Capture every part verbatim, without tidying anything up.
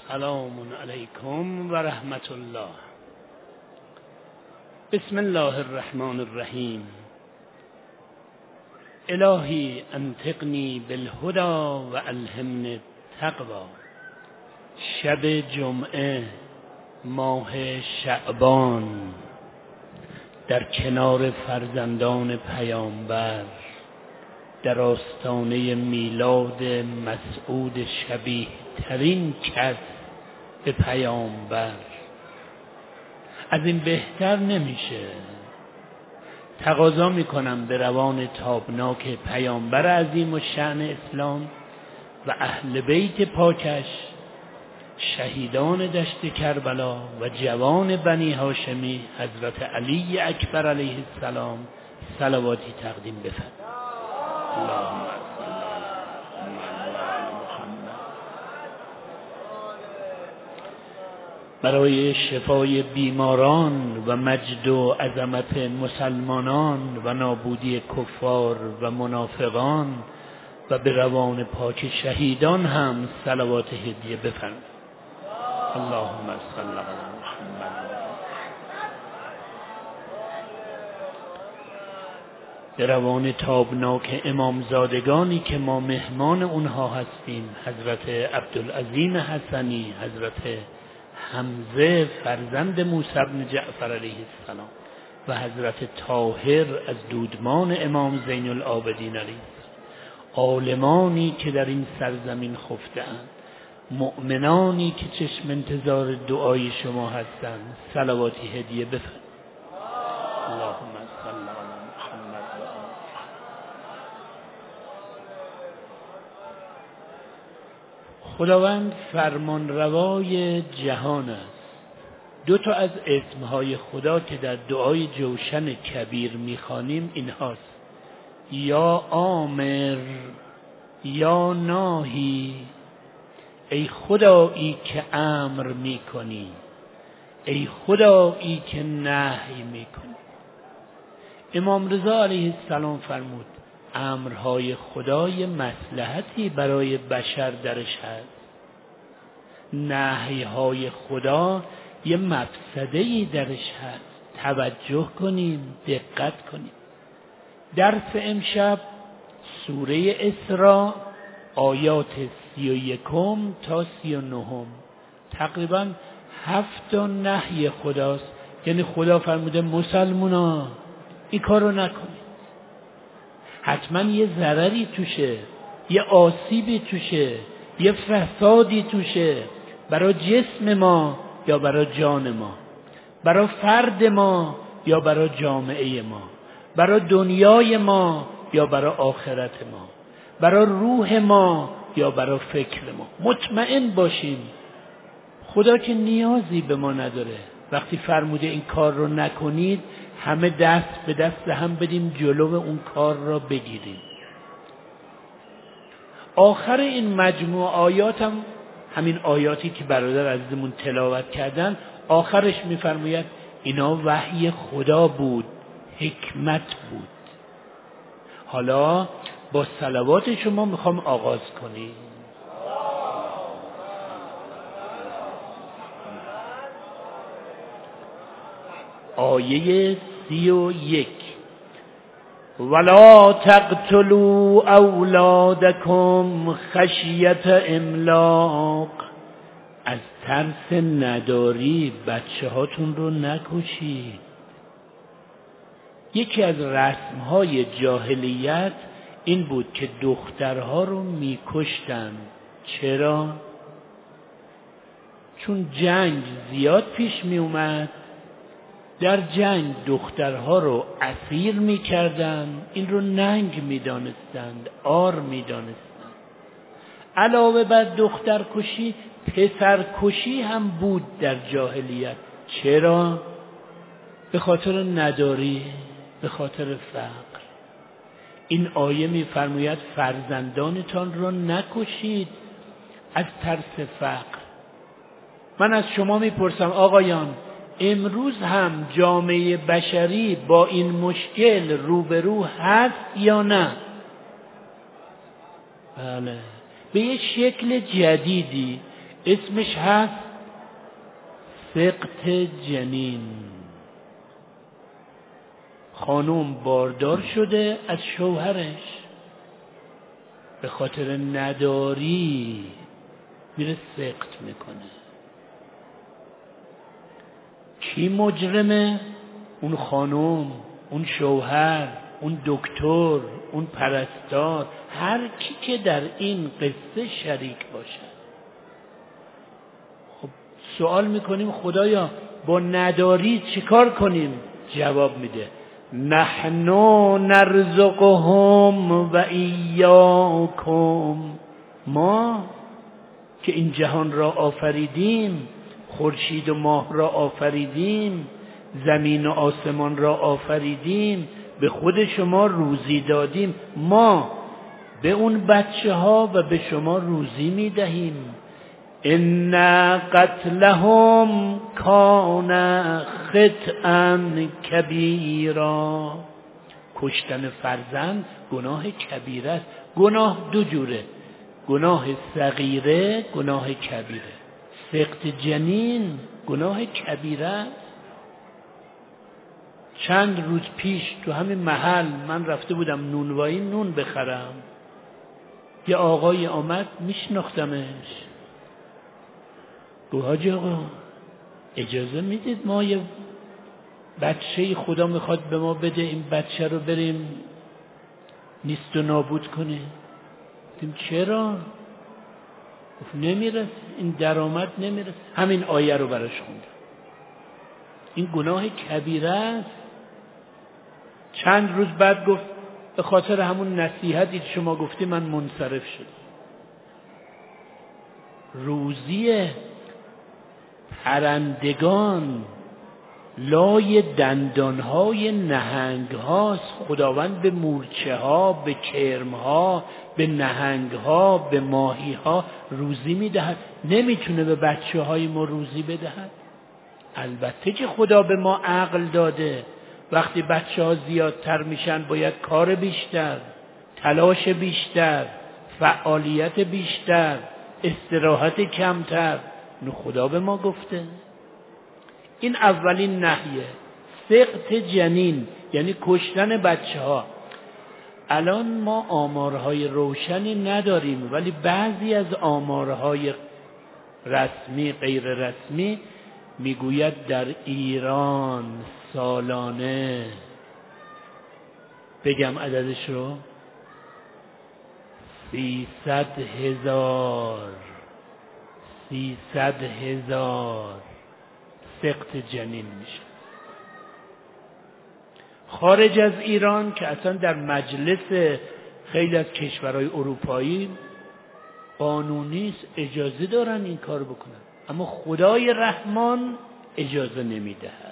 سلام علیکم و رحمت الله. بسم الله الرحمن الرحیم. الهی انطقنی بالهدی و الهمنی التقوی. شب جمعه ماه شعبان در کنار فرزندان پیامبر در آستانه میلاد مسعود شبیه ترین کس به پیامبر، از این بهتر نمیشه. تقاضا میکنم به روان تابناک پیامبر عظیم و شأن اسلام و اهل بیت پاکش، شهیدان دشت کربلا و جوان بنی هاشمی حضرت علی اکبر علیه السلام صلواتی تقدیم بفرمایید. اللهم صل علی محمد. برای شفای بیماران و مجد و عظمت مسلمانان و نابودی کفار و منافقان و به روان پاک شهیدان هم صلوات هدیه بفرمایید. اللهم صل علی محمد. به روان تابناک امامزادگانی که ما مهمان اونها هستیم، حضرت عبدالعظیم حسنی، حضرت حمزه فرزند موسی بن جعفر علیه السلام و حضرت طاهر از دودمان امام زین العابدین علیه السلام، عالمانی که در این سرزمین خفته‌اند، مؤمنانی که چشم انتظار دعای شما هستند، صلواتی هدیه بفرمایید. اللهم صل علی محمد. خداوند فرمانروای جهان است. دو تا از اسمهای خدا که در دعای جوشن کبیر میخوانیم این هاست: یا آمر، یا ناهی. ای خدایی که امر میکنی، ای خدایی که نهی میکنی. امام رضا علیه السلام فرمود امرهای خدای مصلحتی برای بشر درش هست، نهیهای خدا یه مفسده‌ای درش هست. توجه کنیم، دقت کنیم. درس امشب سوره اسراء آیات سی و یکم تا سی و نهم، تقریبا هفت تا نهی خداست. یعنی خدا فرموده مسلمونا این کار رو نکنید. حتما یه ضرری توشه، یه آسیبی توشه، یه فسادی توشه، برای جسم ما یا برای جان ما، برای فرد ما یا برای جامعه ما، برای دنیای ما یا برای آخرت ما، برای روح ما یا برای فکر ما. مطمئن باشیم خدا که نیازی به ما نداره. وقتی فرموده این کار رو نکنید، همه دست به دست هم بدیم جلو اون کار را بگیریم. آخر این مجموع آیات هم همین آیاتی که برادر عزیزمون تلاوت کردن، آخرش میفرماید اینا وحی خدا بود، حکمت بود. حالا با صلوات شما میخوام آغاز کنیم. آیه سی و یک: ولا تقتلوا اولادکم خشیت املاق. از ترس نداری بچه هاتون رو نکشید. یکی از رسمهای جاهلیت این بود که دخترها رو میکشتن. چرا؟ چون جنگ زیاد پیش می اومد، در جنگ دخترها رو اسیر میکردن، این رو ننگ میدانستند، آر میدانستند. علاوه بر دخترکشی، پسرکشی هم بود در جاهلیت. چرا؟ به خاطر نداری، به خاطر فقر. این آیه میفرماید فرزندانتان رو نکشید از ترس فقر. من از شما میپرسم آقایان، امروز هم جامعه بشری با این مشکل روبرو هست یا نه؟ بله، به یه شکل جدیدی. اسمش هست سقط جنین. خانم باردار شده از شوهرش، به خاطر نداری میره سقط میکنه. کی مجرمه؟ اون خانم، اون شوهر، اون دکتر، اون پرستار، هر کی که در این قصه شریک باشه. خب سوال میکنیم خدایا با نداری چیکار کنیم؟ جواب میده نحن نرزقهم و ایاکم. ما که این جهان را آفریدیم، خورشید و ماه را آفریدیم، زمین و آسمان را آفریدیم، به خود شما روزی دادیم. ما به اون بچه ها و به شما روزی میدهیم. ان قتلهم کان خطئا کبیرا. کشتن فرزند گناه کبیره است. گناه دو جوره، گناه صغیره، گناه کبیره. سقط جنین گناه کبیره است. چند روز پیش تو همین محل من رفته بودم نونوایی نون بخرم، یه آقای آمد، میشناختمش، گفت حاجی آقا اجازه میدید ما یه بچه خدا میخواد به ما بده، این بچه رو بریم نیست و نابود کنیم؟ گفتیم چرا؟ گفت نمیرس، این درآمد نمیرس. همین آیه رو براش خوندم. این گناه کبیره است. چند روز بعد گفت به خاطر همون نصیحتی که شما گفتی من منصرف شد. روزی پرندگان لای دندانهای نهنگ هاست. خداوند به مورچه ها، به کرم ها، به نهنگ ها، به ماهی ها روزی میدهد. نمیتونه به بچه های ما روزی بدهد؟ البته که خدا به ما عقل داده. وقتی بچه ها زیادتر میشن باید کار بیشتر، تلاش بیشتر، فعالیت بیشتر، استراحت کمتر. اینو خدا به ما گفته. این اولین نهیه، سقط جنین یعنی کشتن بچه ها. الان ما آمارهای روشنی نداریم، ولی بعضی از آمارهای رسمی غیر رسمی میگوید در ایران سالانه، بگم عددش رو، سیصد هزار سیصد هزار سقط جنین میشه. خارج از ایران که اصلا در مجلس خیلی از کشورهای اروپایی قانونی است، اجازه دارن این کار بکنن، اما خدای رحمان اجازه نمیدهد.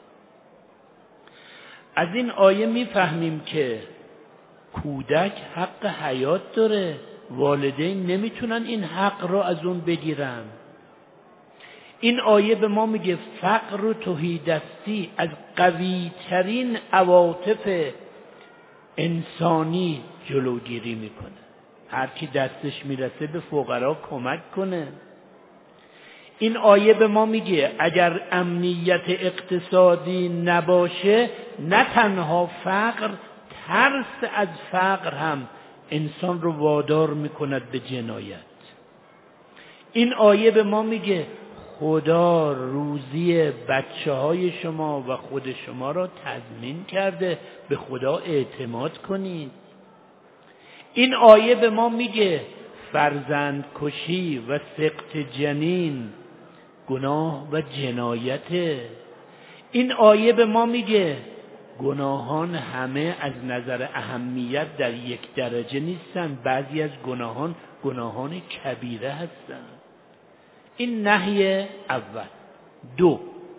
از این آیه میفهمیم که کودک حق حیات داره، والدین نمیتونن این حق رو از اون بگیرن. این آیه به ما میگه فقر و تهیدستی از قوی ترین عواطف انسانی جلوگیری میکنه. هر کی دستش میرسه به فقرا کمک کنه. این آیه به ما میگه اگر امنیت اقتصادی نباشه، نه تنها فقر، ترس از فقر هم انسان رو وادار میکند به جنایت. این آیه به ما میگه خدا روزی بچه های شما و خود شما را تضمین کرده، به خدا اعتماد کنید. این آیه به ما میگه فرزند کشی و سقط جنین گناه و جنایته. این آیه به ما میگه گناهان همه از نظر اهمیت در یک درجه نیستن، بعضی از گناهان گناهان کبیره هستند. این نهی اول. دو،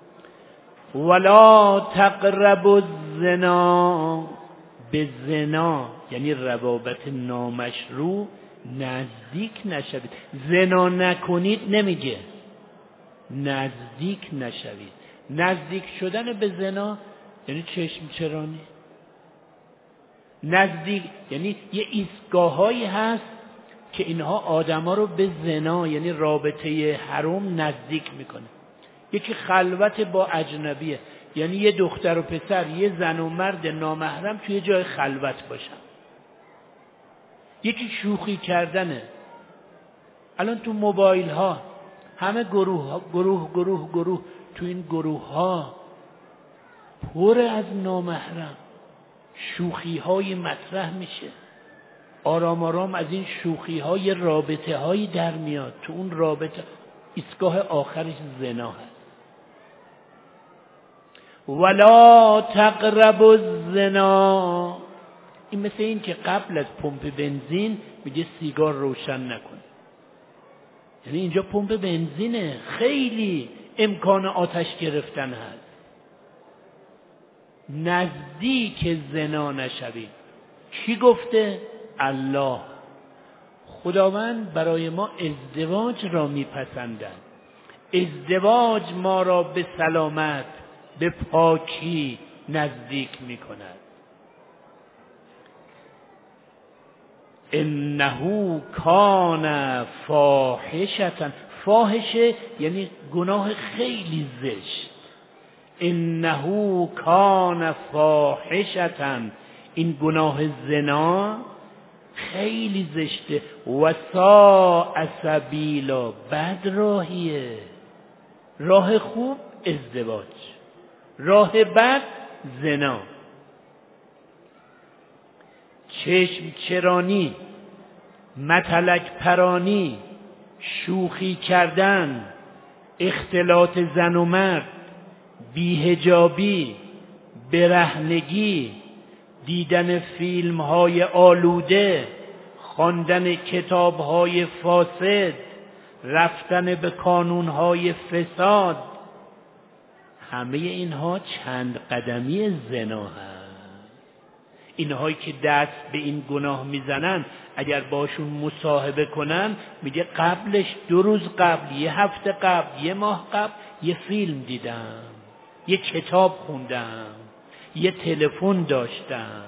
ولا تقربوا الزنا، به زنا یعنی روابط نامشروع نزدیک نشوید. زنا نکنید نمیگه، نزدیک نشوید. نزدیک شدن به زنا یعنی چشم چرانی. نزدیک یعنی یه ایستگاهایی هست که اینها آدما رو به زنا یعنی رابطه حرام نزدیک میکنه. یکی خلوت با اجنبیه، یعنی یه دختر و پسر، یه زن و مرد نامحرم توی جای خلوت باشن. یکی شوخی کردنه. الان تو موبایل ها همه گروه گروه گروه گروه تو این گروه ها پر از نامحرم شوخی های مطرح میشه. آرام آرام از این شوخی های رابطه هایی در میاد. تو اون رابطه ایستگاه آخرش زنا هست. ولا تقربوا الزنا. این مثل این که قبل از پمپ بنزین میگه سیگار روشن نکن. یعنی اینجا پمپ بنزینه، خیلی امکان آتش گرفتن هست. نزدیک زنا نشوید. کی گفته؟ الله. خداوند برای ما ازدواج را میپسندد. ازدواج ما را به سلامت، به پاکی نزدیک میکند. انه کان فاحشة. فاحشه یعنی گناه خیلی زشت. انه کان فاحشة. این گناه زنا خیلی زشته. و ساء سبیلا. بد راهیه. راه خوب ازدواج، راه بد زنا. چشم چرانی، متلک پرانی، شوخی کردن، اختلاط زن و مرد، بی‌حجابی، برهنگی، دیدن فیلم های آلوده، خواندن کتاب های فاسد، رفتن به کانون های فساد، همه اینها چند قدمی زنا هست. اینهایی که دست به این گناه میزنن اگر باشون مصاحبه کنن، میگه قبلش دو روز قبل، یه هفته قبل، یه ماه قبل یه فیلم دیدم، یه کتاب خوندم، یه تلفن داشتم.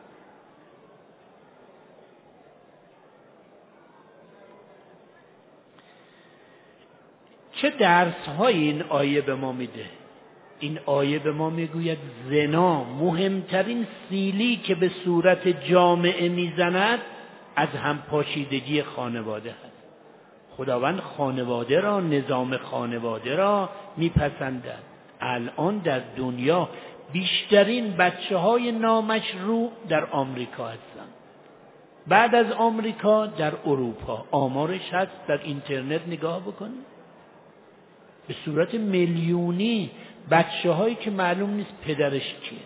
چه درس‌هایی این آیه به ما میده؟ این آیه به ما میگوید زنا مهمترین سیلی که به صورت جامعه میزند از هم پاشیدگی خانواده هست. خداوند خانواده را، نظام خانواده را میپسندد. الان در دنیا بیشترین بچه های نامشروع در آمریکا هستند. بعد از آمریکا در اروپا. آمارش هست، در اینترنت نگاه بکنید. به صورت میلیونی بچه هایی که معلوم نیست پدرش کیه.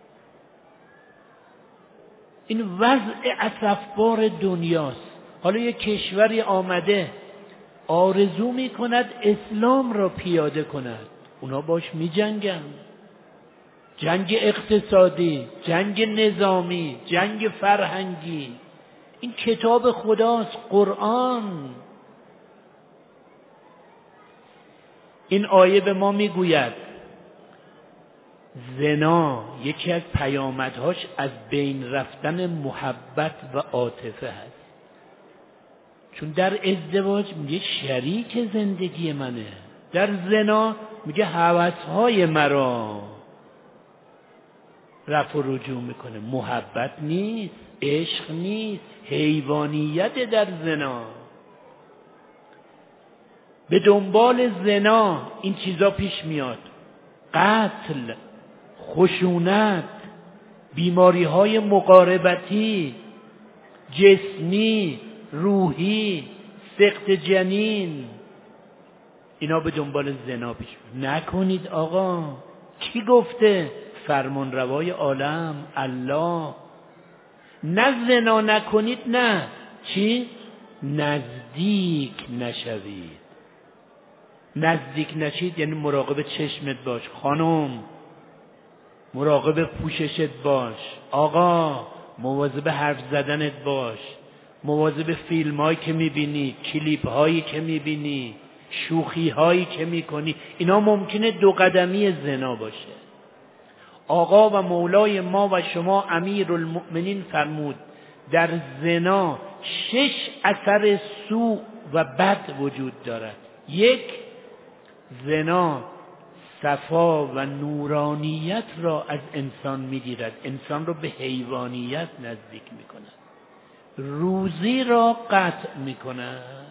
این وضع اسفبار دنیاست. حالا یک کشوری آمده آرزو می کند اسلام را پیاده کند، اونا باش می جنگن. جنگ اقتصادی، جنگ نظامی، جنگ فرهنگی. این کتاب خداست، قرآن. این آیه به ما میگوید زنا یکی از پیامدهاش از بین رفتن محبت و عاطفه هست. چون در ازدواج میگه شریک زندگی منه، در زنا میگه هوسهای مرا رفع و رجوع میکنه. محبت نیست، عشق نیست، حیوانیت در زنا. به دنبال زنا این چیزا پیش میاد: قتل، خشونت، بیماری های مقاربتی، جسمی، روحی، سقط جنین. اینا به دنبال زنا پیش میاد. نکنید آقا. کی گفته؟ فرمان روای عالم الله. نه زنا نکنید، نه چی؟ نزدیک نشوید. نزدیک نشید یعنی مراقب چشمت باش خانم، مراقب پوششت باش آقا، مواظب حرف زدنت باش، مواظب فیلم هایی که میبینی، کلیپ هایی که میبینی، شوخی هایی که میکنی. اینا ممکنه دو قدمی زنا باشه. آقا و مولای ما و شما امیرالمؤمنین فرمود در زنا شش اثر سوء و بد وجود دارد. یک، زنا صفا و نورانیت را از انسان می‌گیرد، انسان را به حیوانیت نزدیک می‌کند. روزی را قطع می‌کند.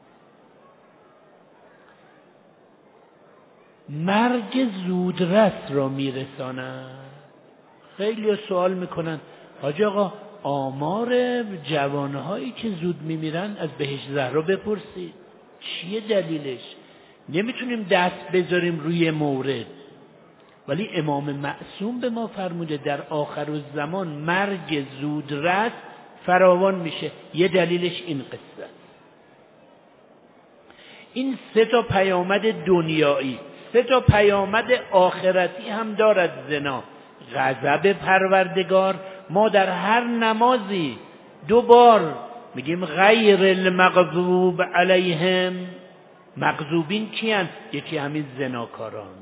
مرگ زودرس را میرساند. خیلی سوال میکنن حاج آقا آمار جوانهایی که زود میمیرن از بهشت زهرا بپرسید چیه دلیلش؟ نمیتونیم دست بذاریم روی مورد، ولی امام معصوم به ما فرموده در آخرالزمان مرگ زودرس فراوان میشه. یه دلیلش این قصه. این سه تا پیامد دنیایی، سه تا پیامد آخرتی هم دارد زنا. غضب پروردگار، ما در هر نمازی دو بار میگیم غیر المغضوب علیهم. مغضوبین کیان؟ یکی همین زناکاران.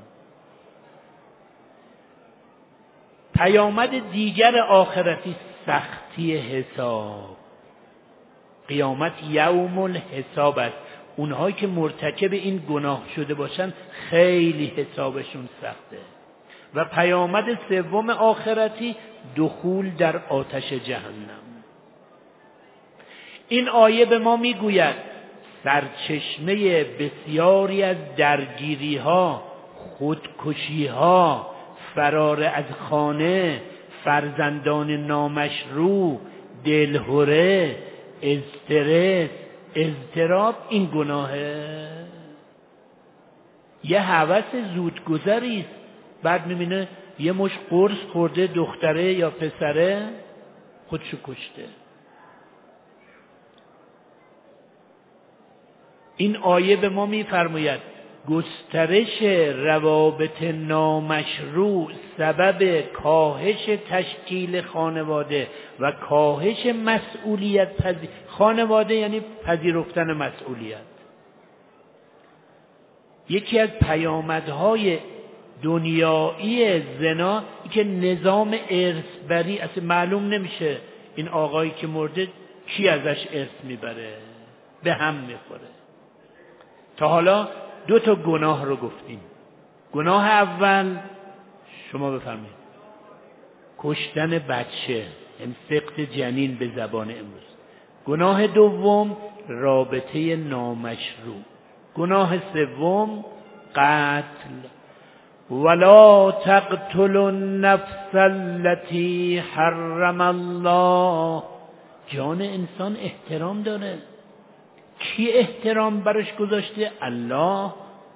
پیامد دیگر آخرتی سختی حساب. قیامت یوم الحساب است. اونهایی که مرتکب این گناه شده باشن خیلی حسابشون سخته. و پیامد سوم آخرتی دخول در آتش جهنم. این آیه به ما میگوید سرچشمه بسیاری از درگیری ها، خودکشی ها، فرار از خانه، فرزندان نامشروع، دلهره، استرس، اضطراب این گناهه. یه هوس زودگذری است، بعد میبینه یه مش قرص خورده دختره یا پسره خودشو کشته. این آیه به ما میفرماید گسترش روابط نامشروع سبب کاهش تشکیل خانواده و کاهش مسئولیت پذیر. خانواده یعنی پذیرفتن مسئولیت. یکی از پیامدهای دنیایی زنا که نظام ارثبری اصلا معلوم نمیشه این آقایی که مرده کی ازش ارث میبره، به هم میخوره. تا حالا دو تا گناه رو گفتیم. گناه اول شما بفرمایید کشتن بچه، این سقط جنین به زبان امروز. گناه دوم رابطه نامشروع. گناه سوم قتل. ولا تقتلوا النفس التي حرم الله. جان انسان احترام داره. کی احترام براش گذاشته؟ الله.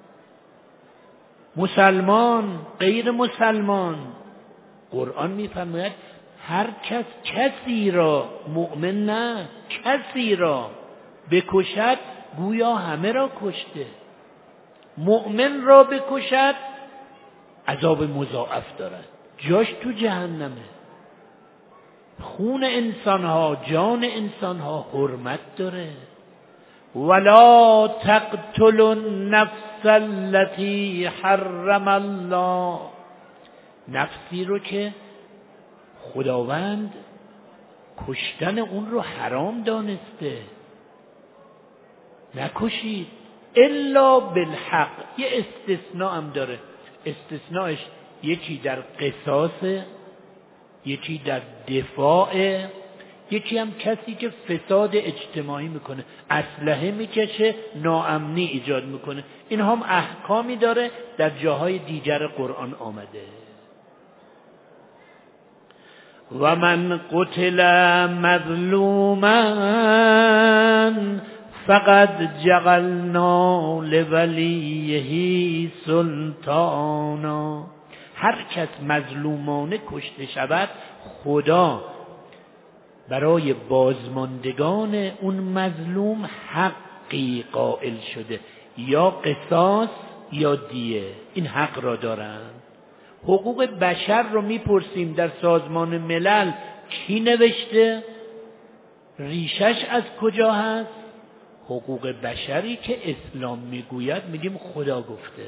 مسلمان، غیر مسلمان. قرآن میفرماید هر کس کسی را، مؤمن نه، کسی را بکشد گویا همه را کشته. مؤمن را بکشد عذاب مضاعف دارد، جاش تو جهنمه. خون انسانها، جان انسانها حرمت داره. ولا تقتلوا النفس التي حرم الله. نفسی رو که خداوند کشتن اون رو حرام دانسته، نکشید الا بالحق. یه استثناء هم داره. استثناءش یکی در قصاص، یکی در دفاع، یکی هم کسی که فساد اجتماعی میکنه، اسلحه میکشه، ناامنی ایجاد میکنه. این هم احکامی داره در جاهای دیگر قرآن آمده. و من قتل مظلوما فقد جعلنا لولیه سلطانا. هر کس مظلومانه کشته شود خدا برای بازماندگان اون مظلوم حقی قائل شده، یا قصاص یا دیه. این حق را دارند. حقوق بشر رو میپرسیم در سازمان ملل کی نوشته؟ ریشش از کجا هست؟ حقوق بشری که اسلام میگوید میگیم خدا گفته.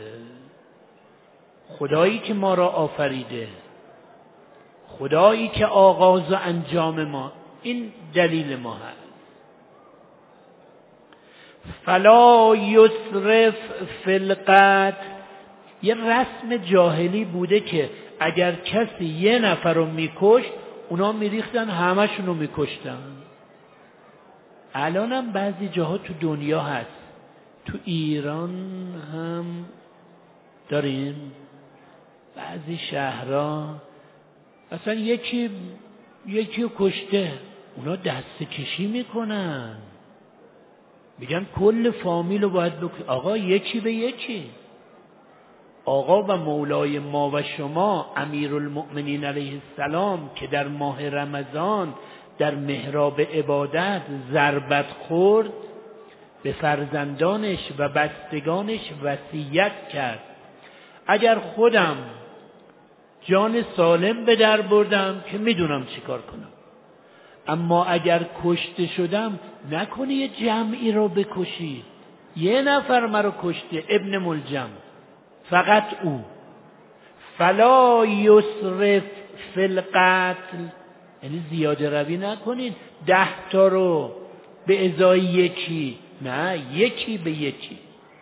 خدایی که ما را آفریده، خدایی که آغاز و انجام ما، این دلیل ما هست. فلا یسرف فی القتل. یه رسم جاهلی بوده که اگر کسی یه نفر رو میکشت اونا میریختن همشون رو میکشتن. الان هم بعضی جاها تو دنیا هست، تو ایران هم داریم بعضی شهرها مثلا یکی یکی رو کشته اونا دست کشی میکنن، میگن کل فامیل رو باید بکن. آقا یکی به یکی. آقا و مولای ما و شما امیرالمؤمنین علیه السلام که در ماه رمضان در محراب عبادت ضربت خورد، به فرزندانش و بستگانش وصیت کرد اگر خودم جان سالم به در بردم که میدونم چی کار کنم، اما اگر کشته شدم نکنی یه جمعی رو بکشی. یه نفر مرا کشته، ابن ملجم، فقط او. فلا یسرف فی القتل، یعنی زیاده روی نکنین ده تا رو به ازای یکی، نه یکی به یکی.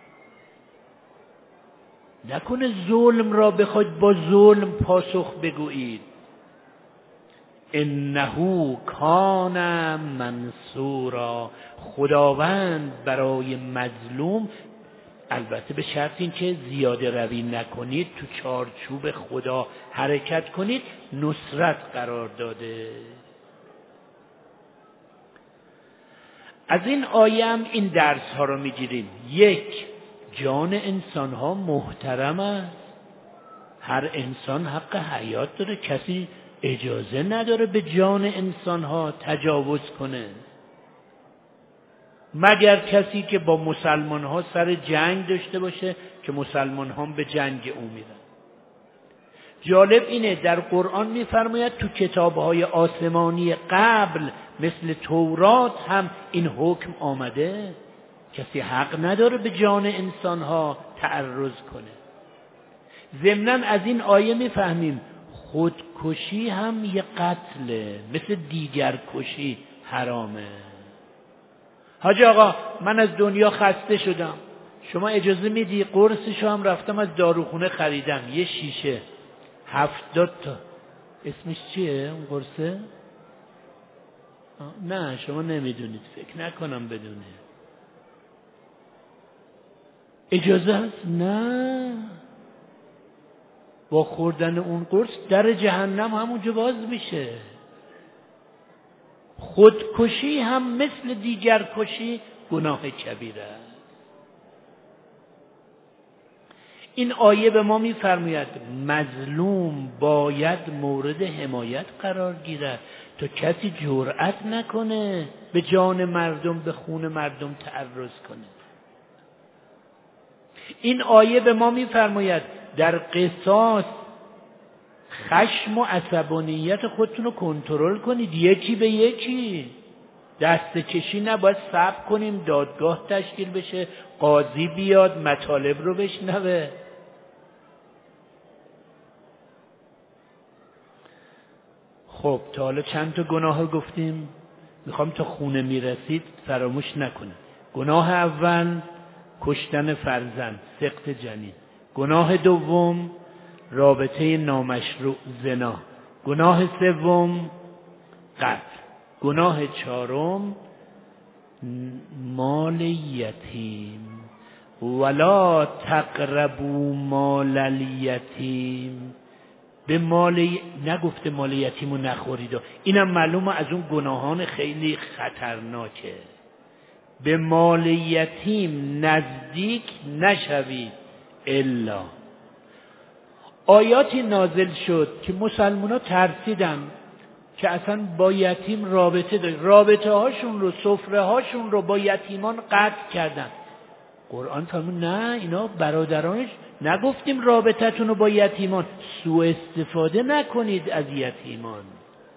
نکنه ظلم را بخواید با ظلم پاسخ بگویید. انه کان منصورا، خداوند برای مظلوم، البته به شرط این که زیاده روی نکنید، تو چارچوب خدا حرکت کنید، نصرت قرار داده. از این آیه هم این درس ها رو میگیریم. یک، جان انسان ها محترم است. هر انسان حق حیات داره، کسی اجازه نداره به جان انسان ها تجاوز کنه، مگر کسی که با مسلمان ها سر جنگ داشته باشه که مسلمان ها به جنگ او میرن. جالب اینه در قرآن میفرماید تو کتابهای آسمانی قبل مثل تورات هم این حکم آمده، کسی حق نداره به جان انسان ها تعرض کنه. ضمناً از این آیه میفهمیم خودکشی هم یه قتله، مثل دیگر کشی حرامه. حاج آقا من از دنیا خسته شدم، شما اجازه میدی قرصشو هم رفتم از داروخونه خریدم، یه شیشه هفتاد تا، اسمش چیه اون قرصه؟ نه شما نمیدونید، فکر نکنم بدونه. اجازه هست؟ نه، با خوردن اون قرص در جهنم همونجا باز میشه. خودکشی هم مثل دیگر کشی گناه کبیره است. این آیه به ما میفرماید مظلوم باید مورد حمایت قرار گیرد تا کسی جرأت نکنه به جان مردم، به خون مردم تعرض کنه. این آیه به ما میفرماید در قصاص خشم و عصبانیت خودتون رو کنترل کنید، یکی به یکی. دست کشی نباید صبر کنیم دادگاه تشکیل بشه، قاضی بیاد مطالب رو بشنوه. خب تا حالا چند تا گناه گفتیم، میخوام تا خونه میرسید فراموش نکنید. گناه اول کشتن فرزند، سقط جنین. گناه دوم رابطه نامشروع، زنا. گناه سوم قتل. گناه چهارم مال یتیم. ولا تقربوا مال الیتیم. به مال نگفته مال یتیمو نخورید، اینم معلومه از اون گناهان خیلی خطرناکه. به مال یتیم نزدیک نشوید الا. آیاتی نازل شد که مسلمان‌ها ترسیدن که اصلا با یتیم رابطه دارن، رابطه هاشون رو، سفره هاشون رو با یتیمان قطع کردن. قرآن فرمود نه، اینا برادرانش، نگفتیم رابطتون رو با یتیمان، سوء استفاده نکنید از یتیمان.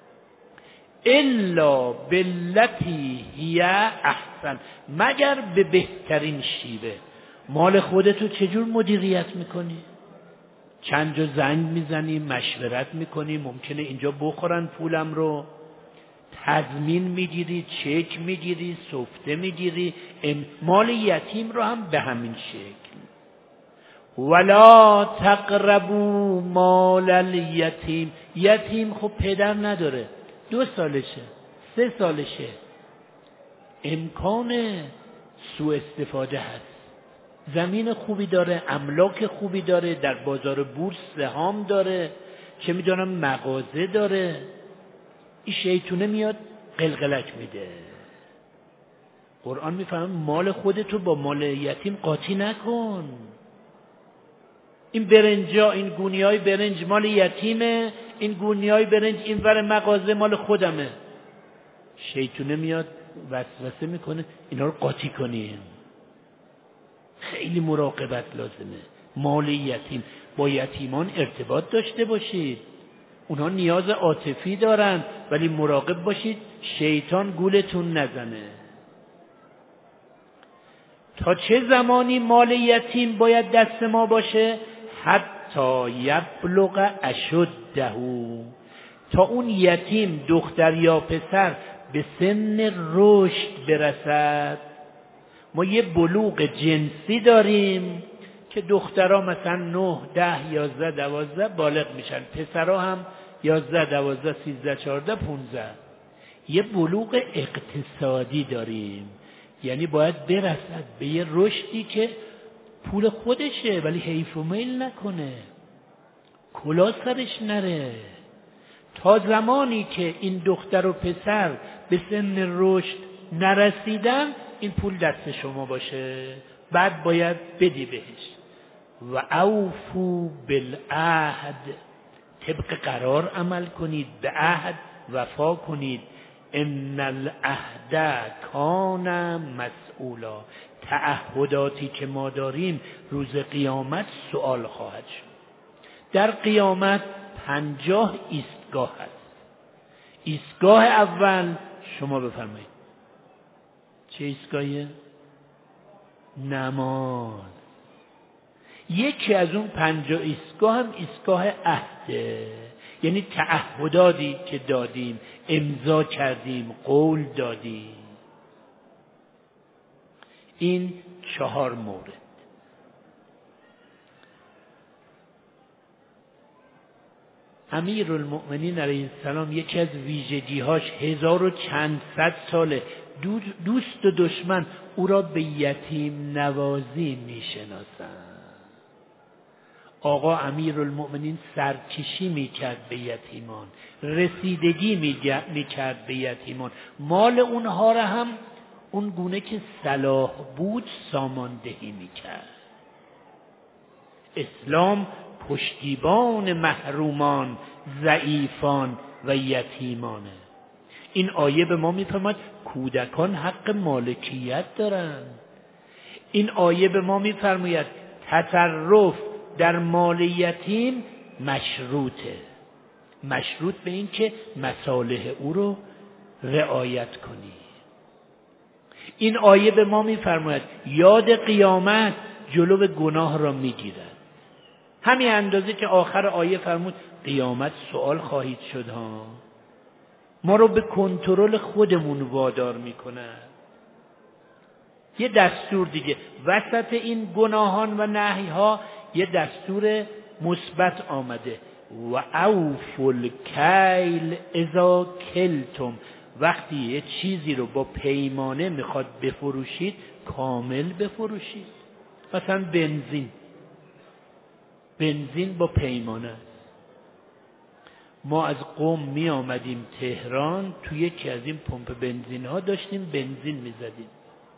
الا باللتی هی احسن، مگر به بهترین شیوه. مال خودتو چجور مدیریت میکنی؟ چند جا زنگ میزنی، مشورت میکنی، ممکنه اینجا بخورن پولم رو، تضمین میگیری، چک میگیری، سفته میگیری. مال یتیم رو هم به همین شکل. ولا تقربوا مال الیتیم. یتیم خب پدر نداره، دو سالشه، سه سالشه، امکان سوء استفاده هست. زمین خوبی داره، املاک خوبی داره، در بازار بورس سهام داره، چه میدونم مغازه داره. این شیطونه میاد قلقلک میده. قرآن میفهمه مال خودتو با مال یتیم قاطی نکن. این برنجا، این گونیای برنج مال یتیمه، این گونیای برنج این ور مغازه مال خودمه. شیطونه میاد وسوسه میکنه اینا رو قاطی کنیم. خیلی مراقبت لازمه. مال یتیم، با یتیمان ارتباط داشته باشید. اونها نیاز عاطفی دارن، ولی مراقب باشید شیطان گولتون نزنه. تا چه زمانی مال یتیم باید دست ما باشه؟ حتی یبلغ اشده، تا اون یتیم دختر یا پسر به سن رشد برسد. ما یه بلوغ جنسی داریم که دخترها مثلا نه، ده، یازده، دوازده بالغ میشن، پسرها هم یازده، دوازده، سیزده، چهارده، پونزده. یه بلوغ اقتصادی داریم، یعنی باید برسد به یه رشدی که پول خودشه ولی حیف و میل نکنه، کلا سرش نره. تا زمانی که این دختر و پسر به سن رشد نرسیدن این پول دست شما باشه، بعد باید بدی بهش. و اوفو بالعهد، طبق قرار عمل کنید، به عهد وفا کنید. ان العهد کان مسئولا، تعهداتی که ما داریم روز قیامت سؤال خواهد شد. در قیامت پنجاه ایستگاه هست. ایستگاه اول شما بفرمایید چه ایستگاهیه؟ نماز. یکی از اون پنجاه ایستگاه هم ایستگاه عهده، یعنی تعهداتی که دادیم، امضا کردیم، قول دادیم. این چهار مورد. امیرالمؤمنین علیه السلام یکی از ویژگی‌هاش هزار و چند صد ساله دوست و دشمن او را به یتیم نوازی میشناسند. آقا امیرالمؤمنین سرکشی میکرد به یتیمان، رسیدگی میکرد به یتیمان، مال اونها را هم اون گونه که صلاح بود ساماندهی میکرد. اسلام پشتیبان محرومان، ضعیفان و یتیمانه. این آیه به ما میفهمد کودکان حق مالکیت دارند. این آیه به ما میفرماید تصرف در مال یتیم مشروطه، مشروط به این که مصالح او رو رعایت کنی. این آیه به ما میفرماید یاد قیامت جلو گناه را میگیرد. همین اندازه که آخر آیه فرمود قیامت سوال خواهید شد ها، ما رو به کنترل خودمون وادار میکنه. یه دستور دیگه وسط این گناهان و نهی ها یه دستور مثبت آمده، و اوفوا الکیل اذا کلتم، وقتی یه چیزی رو با پیمانه میخواد بفروشید کامل بفروشید. مثلا بنزین، بنزین با پیمانه. ما از قم می آمدیم تهران، توی یکی از این پمپ بنزین ها داشتیم بنزین می زدیم.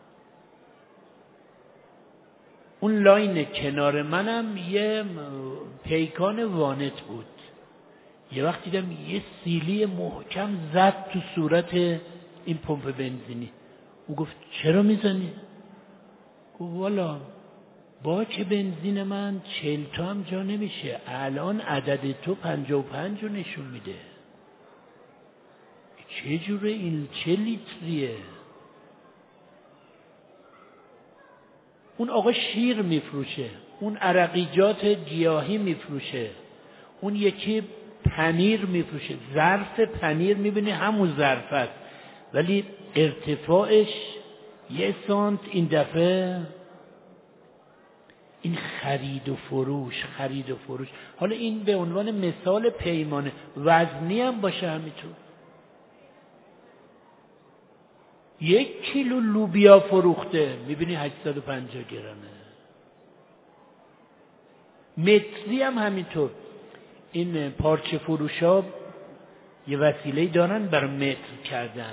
اون لاین کنار منم یه پیکان وانت بود. یه وقت دیدم یه سیلی محکم زد تو صورت این پمپ بنزینی. او گفت چرا میزنی؟ گفت والا با که بنزین من چهل تا هم جا نمیشه، الان عدد تو پنجاه و پنج رو نشون میده. چه جوره این؟ چه لیتریه؟ اون آقا شیر میفروشه، اون عرقیجات گیاهی میفروشه، اون یکی پنیر میفروشه، ظرف پنیر میبینی همون ظرف است، ولی ارتفاعش یه سانت این دفعه. این خرید و فروش خرید و فروش حالا این به عنوان مثال پیمانه، وزنی هم باشه همینطور. یک کیلو لوبیا فروخته میبینی هشتصد و پنجاه گرمه. متری هم همینطور. این پارچه فروشا یه وسیله دارن برای متر کردن.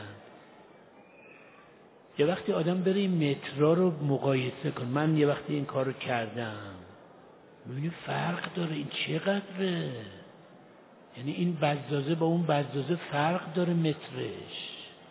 یه وقتی آدم بره این مترها رو مقایسه کن. من یه وقتی این کارو کردم، میبینی فرق داره. این چقدره؟ یعنی این بزازه با اون بزازه فرق داره مترش.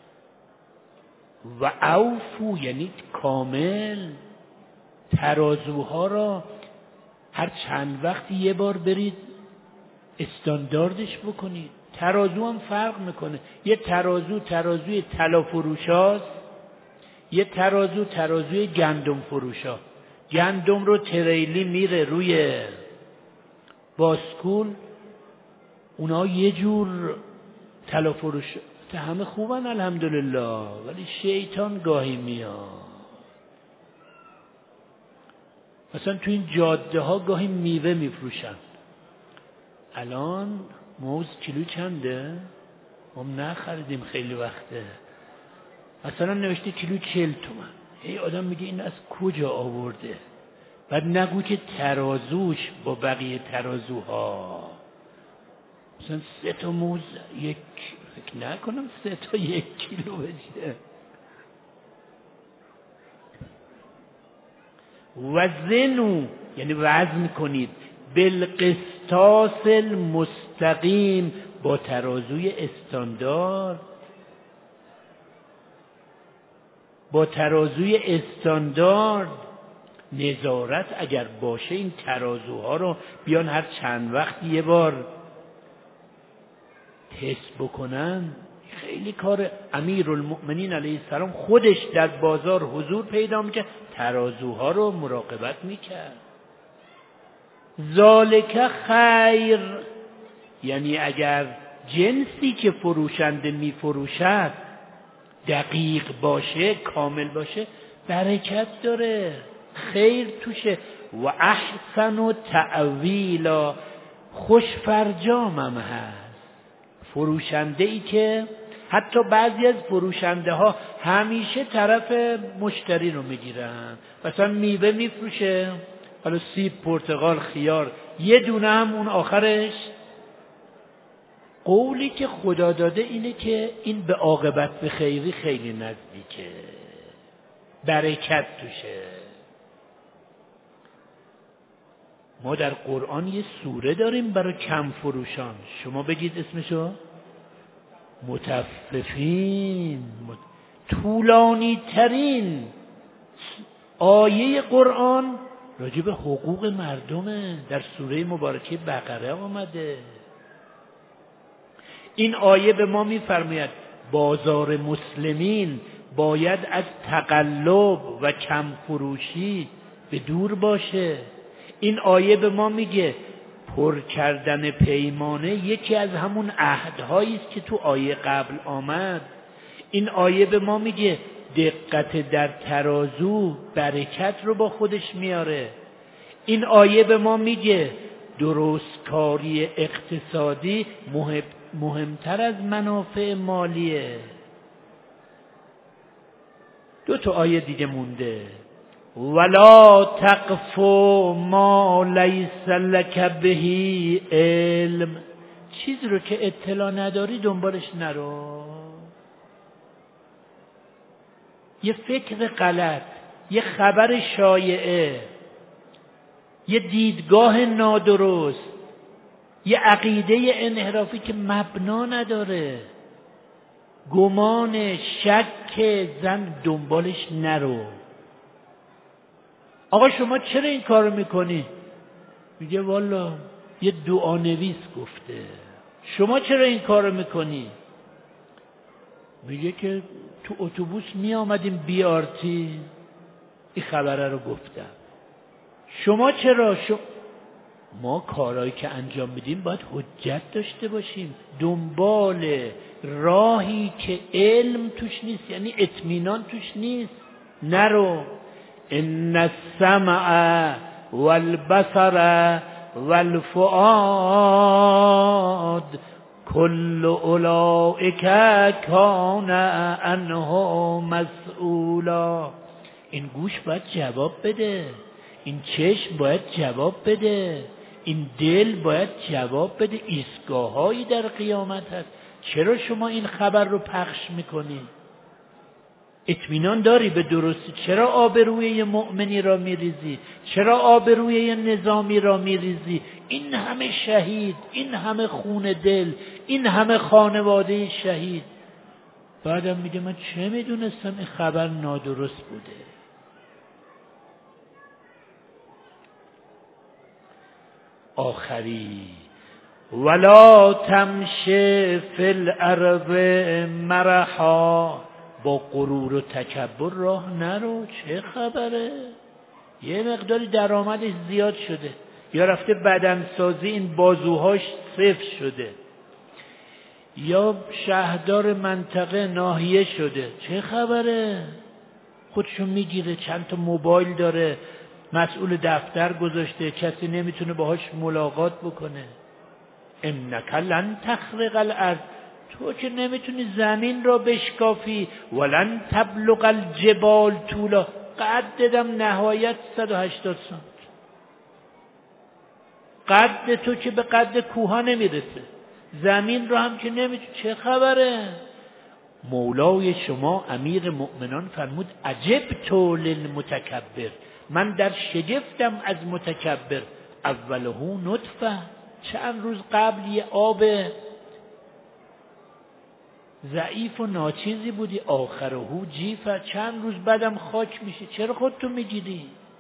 و اوفو یعنی کامل. ترازوها را هر چند وقتی یه بار برید استانداردش بکنید. ترازو هم فرق میکنه. یه ترازو ترازوی طلا فروشاست، یه ترازو ترازوی گندم فروشا. گندم رو تریلی میره روی باسکول، اونا یه جور طلا فروش. همه خوبن الحمدلله، ولی شیطان گاهی میاد. مثلا تو این جاده ها گاهی میوه میفروشن. الان موز کیلو چنده؟ ما نخریدیم خیلی وقته. مثلا نوشته کیلو چهل تومن. ای آدم میگه این از کجا آورده؟ بعد نگو که ترازوش با بقیه ترازوها. مثلا سه تا موز یک، فکر نکنم سه تا یک کیلو بشه. وزنو یعنی وزن کنید، بالقسطاس المستقیم، با ترازوی استاندارد. با ترازوی استاندارد نظارت اگر باشه، این ترازوها رو بیان هر چند وقت یه بار تست بکنن. خیلی کار امیرالمؤمنین علیه السلام خودش در بازار حضور پیدا میکرد، ترازوها رو مراقبت میکرد. ذالک خیر یعنی اگر جنسی که فروشنده میفروشد دقیق باشه، کامل باشه، برکت داره، خیر توشه. و احسن و تعویلا، خوش فرجام هم هست. فروشنده ای که حتی بعضی از فروشنده ها همیشه طرف مشتری رو میگیرن. مثلا میوه میفروشه، حالا سیب، پرتقال، خیار، یه دونه هم اون آخرش. قولی که خدا داده اینه که این به عاقبت به خیری خیلی نزدیکه، برکت توشه. ما در قرآن یه سوره داریم برای کم فروشان. شما بگید اسمشو. مطففین. طولانی ترین آیه قرآن راجع به حقوق مردمه، در سوره مبارکه بقره آمده. این آیه به ما میفرماید بازار مسلمین باید از تقلب و کم فروشی به دور باشه. این آیه به ما میگه پر کردن پیمانه یکی از همون عهدهایی است که تو آیه قبل آمد. این آیه به ما میگه دقت در ترازو برکت رو با خودش میاره. این آیه به ما میگه درست کاری اقتصادی مهم مهمتر از منافع مالیه. دو تا آیه دیگه مونده. ولا تقف ما لیس لک به علم، چیزی رو که اطلاع نداری دنبالش نرو. یه فکر غلط، یه خبر شایعه، یه دیدگاه نادرست، یه عقیده انحرافی که مبنا نداره، گمان، شک، زن، دنبالش نرو. آقا شما چرا این کارو میکنی؟ میگه والا یه دعانویس گفته. شما چرا این کارو میکنی؟ میگه که تو اتوبوس می آمدیم بی آر تی این خبره رو گفتم. شما چرا؟ شما ما کارهایی که انجام میدیم باید حجت داشته باشیم. دنبال راهی که علم توش نیست، یعنی اطمینان توش نیست، نرو. ان السمع والبصر والفؤاد کل اولئک کان عنه مسئولا. این گوش باید جواب بده، این چشم باید جواب بده، این دل باید جواب بده. ایستگاه‌هایی در قیامت هست. چرا شما این خبر رو پخش میکنی؟ اطمینان داری به درستی؟ چرا آبروی یه مؤمنی را میریزی؟ چرا آبروی یه نظامی را میریزی؟ این همه شهید، این همه خون دل، این همه خانواده شهید. بعدم میگه من چه میدونستم این خبر نادرست بوده. آخری ولا تمشی فی الارض مرحا، با غرور و تکبر راه نرو. چه خبره؟ یه مقداری درآمدش زیاد شده، یا رفته بدنسازی این بازوهاش صفر شده، یا شهردار منطقه ناحیه شده. چه خبره؟ خودشو میگیره، چند تا موبایل داره، مسئول دفتر گذاشته، کسی نمیتونه باهاش ملاقات بکنه. انک لن تخرق الارض، تو که نمیتونی زمین را بشکافی. ولن تبلغ الجبال طولا، قد دادم نهایت صد و هشتاد سانت. قد تو که به قد کوها نمیرسه، زمین را هم که نمیتونی. چه خبره؟ مولای شما امیر مؤمنان فرمود عجبت للمتکبر، من در شگفتم از متکبر. اوله نطفه، چند روز قبل یه آب ضعیف و ناچیزی بودی، آخره جیفه، چند روز بعدم خاک میشه. چرا خودتو میگیری؟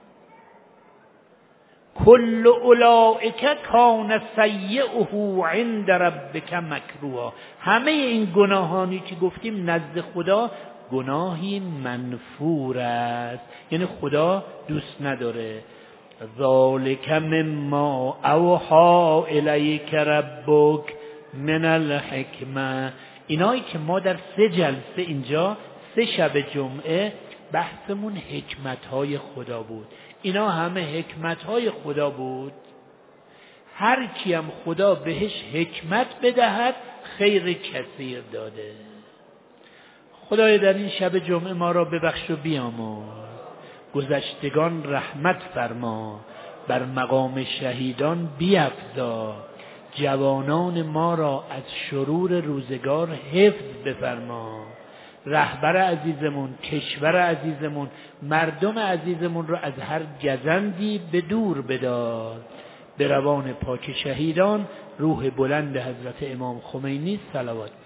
کل اولئک کان سیئه عند ربک مکروها. همه این گناهانی که گفتیم نزد خدا گناهی منفور است، یعنی خدا دوست نداره. ذالک مما اوحی الیک ربک من الحکمه. اینایی که ما در سه جلسه اینجا، سه شب جمعه بحثمون حکمت‌های خدا بود. اینا همه حکمت‌های خدا بود. هر کیم خدا بهش حکمت بدهد خیر کثیر داده. خدای در این شب جمعه ما را ببخش و بیامرز. گذشتگان رحمت فرما، بر مقام شهیدان بیفزا. جوانان ما را از شرور روزگار حفظ بفرما. رهبر عزیزمون، کشور عزیزمون، مردم عزیزمون را از هر گزندی به دور بدار. به روان پاک شهیدان، روح بلند حضرت امام خمینی صلوات.